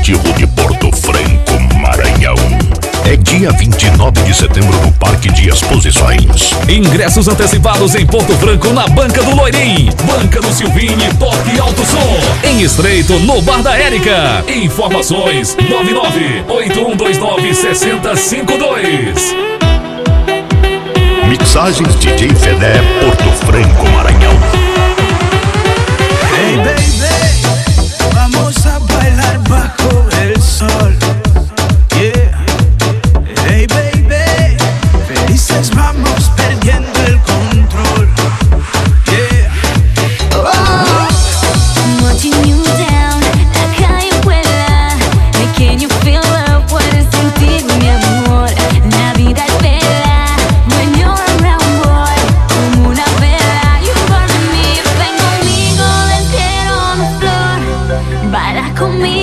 Esportivo de Porto Franco, Maranhão. É dia 29 de setembro no Parque de Exposições. Ingressos antecipados em Porto Franco, na Banca do Loirim, Banca do Silvini, Toque Alto Som. Em Estreito, no Bar da Érica. Informações 99-8129-6052. Mixagens DJ Fedé, Porto Franco, Maranhão. Hey baby, vamos a bailar bajo el sol. Yeah. Hey baby, felices vamos perdiendo el control. Yeah. Oh. Watching you down, la calle vuela. Can you feel love? Puedes sentir mi amor. La vida es bella when you're around, boy. Como una vela, you burn me. Ven conmigo, let's get on the floor. Baila conmigo.